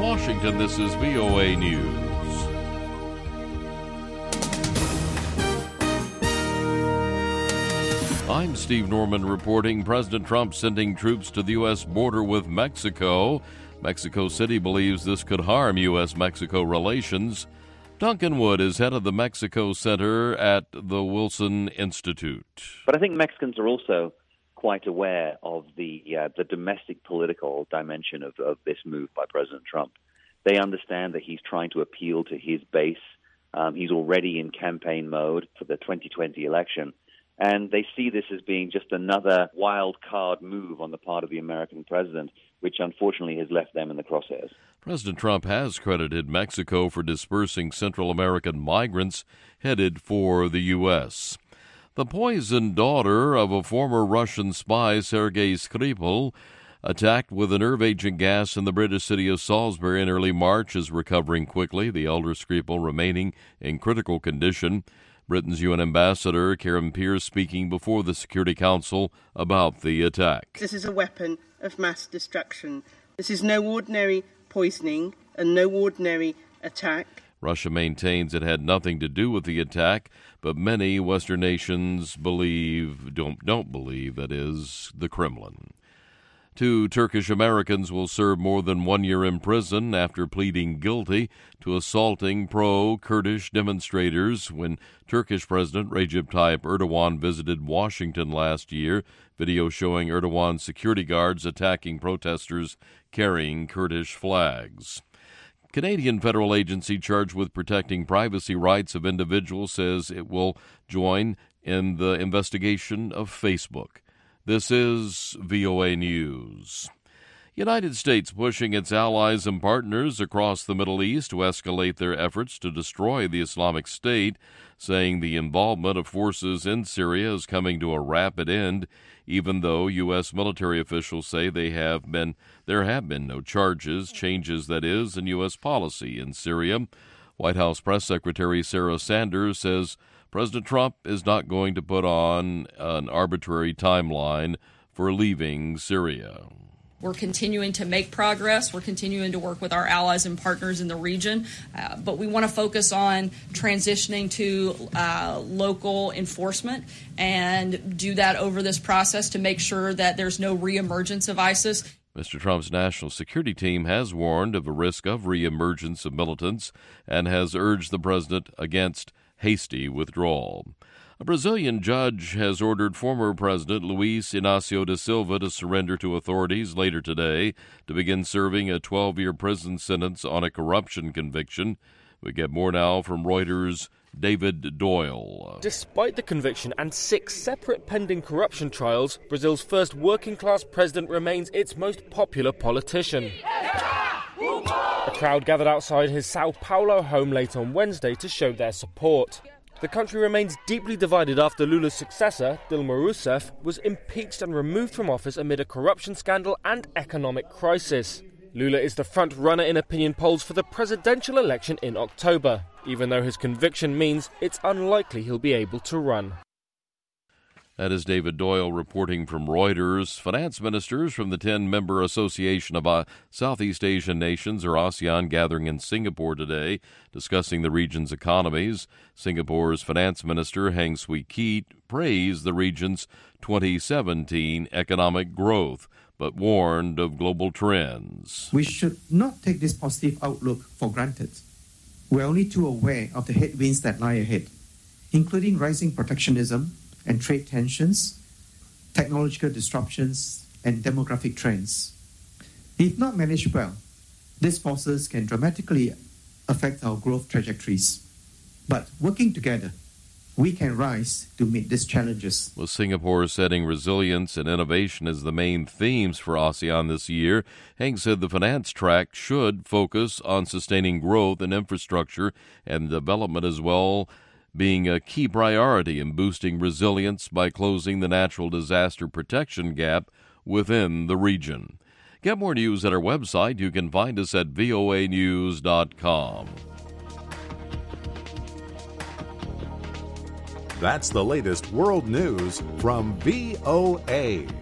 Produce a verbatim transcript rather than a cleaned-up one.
Washington, this is V O A News. I'm Steve Norman reporting. President Trump sending troops to the U S border with Mexico. Mexico City believes this could harm U S Mexico relations. Duncan Wood is head of the Mexico Center at the Wilson Institute. But I think Mexicans are also quite aware of the uh, the domestic political dimension of, of this move by President Trump. They understand that he's trying to appeal to his base. Um, he's already in campaign mode for the twenty twenty election. And they see this as being just another wild card move on the part of the American president, which unfortunately has left them in the crosshairs. President Trump has credited Mexico for dispersing Central American migrants headed for the U S. The poisoned daughter of a former Russian spy, Sergei Skripal, attacked with a nerve agent gas in the British city of Salisbury in early March, is recovering quickly, the elder Skripal remaining in critical condition. Britain's U N ambassador, Karen Pierce, speaking before the Security Council about the attack. This is a weapon of mass destruction. This is no ordinary poisoning and no ordinary attack. Russia maintains it had nothing to do with the attack, but many Western nations believe, don't, don't believe, that is, the Kremlin. Two Turkish Americans will serve more than one year in prison after pleading guilty to assaulting pro-Kurdish demonstrators when Turkish President Recep Tayyip Erdogan visited Washington last year. Video showing Erdogan's security guards attacking protesters carrying Kurdish flags. Canadian federal agency charged with protecting privacy rights of individuals says it will join in the investigation of Facebook. This is V O A News. United States pushing its allies and partners across the Middle East to escalate their efforts to destroy the Islamic State, saying the involvement of forces in Syria is coming to a rapid end, even though U S military officials say they have been there have been no charges, changes that is, in U S policy in Syria. White House Press Secretary Sarah Sanders says President Trump is not going to put on an arbitrary timeline for leaving Syria. We're continuing to make progress. We're continuing to work with our allies and partners in the region, uh, but we want to focus on transitioning to uh, local enforcement and do that over this process to make sure that there's no reemergence of ISIS. Mister Trump's national security team has warned of a risk of reemergence of militants and has urged the president against hasty withdrawal. A Brazilian judge has ordered former President Luiz Inácio da Silva to surrender to authorities later today to begin serving a twelve-year prison sentence on a corruption conviction. We get more now from Reuters' David Doyle. Despite the conviction and six separate pending corruption trials, Brazil's first working-class president remains its most popular politician. A crowd gathered outside his Sao Paulo home late on Wednesday to show their support. The country remains deeply divided after Lula's successor, Dilma Rousseff, was impeached and removed from office amid a corruption scandal and economic crisis. Lula is the front runner in opinion polls for the presidential election in October, even though his conviction means it's unlikely he'll be able to run. That is David Doyle reporting from Reuters. Finance ministers from the ten-member Association of uh, Southeast Asian Nations, or ASEAN, gathering in Singapore today, discussing the region's economies. Singapore's finance minister, Heng Swee Keat, praised the region's twenty seventeen economic growth, but warned of global trends. We should not take this positive outlook for granted. We're only too aware of the headwinds that lie ahead, including rising protectionism and trade tensions, technological disruptions, and demographic trends. If not managed well, these forces can dramatically affect our growth trajectories. But working together, we can rise to meet these challenges. With Singapore setting resilience and innovation as the main themes for ASEAN this year, Heng said the finance track should focus on sustaining growth and infrastructure and development, as well being a key priority in boosting resilience by closing the natural disaster protection gap within the region. Get more news at our website. You can find us at V O A news dot com. That's the latest world news from V O A.